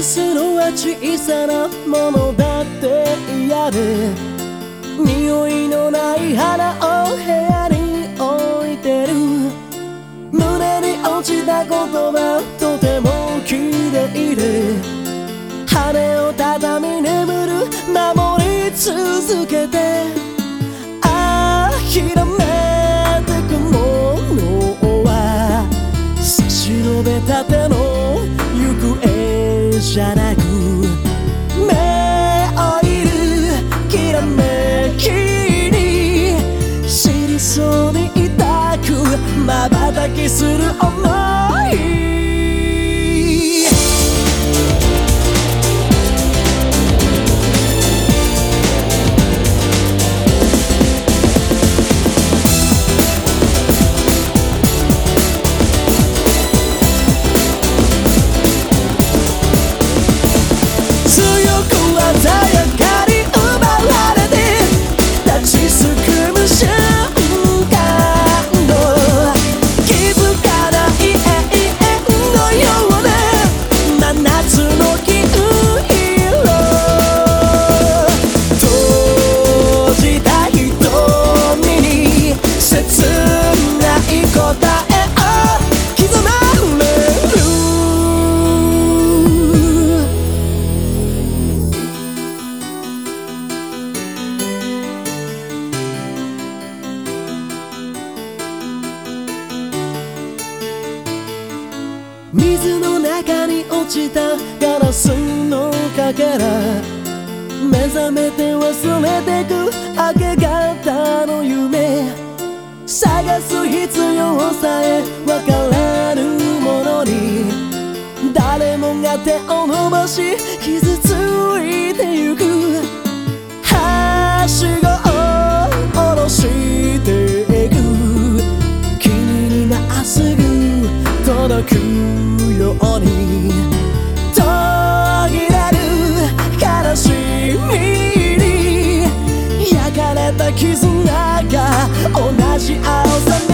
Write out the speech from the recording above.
すのは小さなものだって嫌で、匂いのない花を部屋に置いてる。胸に落ちた言葉とても綺麗で、羽を畳み眠る守り続けて、諦めてくものは差し伸べた手の行方じゃなく、目をいるきらめきに死にそうに痛く瞬きする想い。水の中に落ちたガラスのかけら、目覚めて忘れてく明け方の夢、探す必要さえ分からぬものに誰もが手を伸ばし傷ついてゆく。はしごを下ろしていく、君にまっすぐ届くように途切れる悲しみに焼かれた絆が同じ青さ